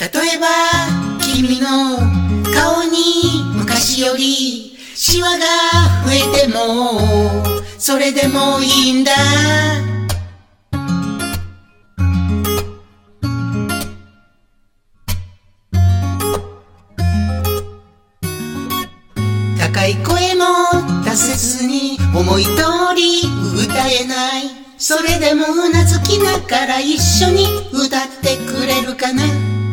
例えば君の顔に昔よりシワが増えてもそれでもいいんだ。高い声も出せずに思い通り歌えない。それでもうなずきながら一緒に歌ってくれるかな。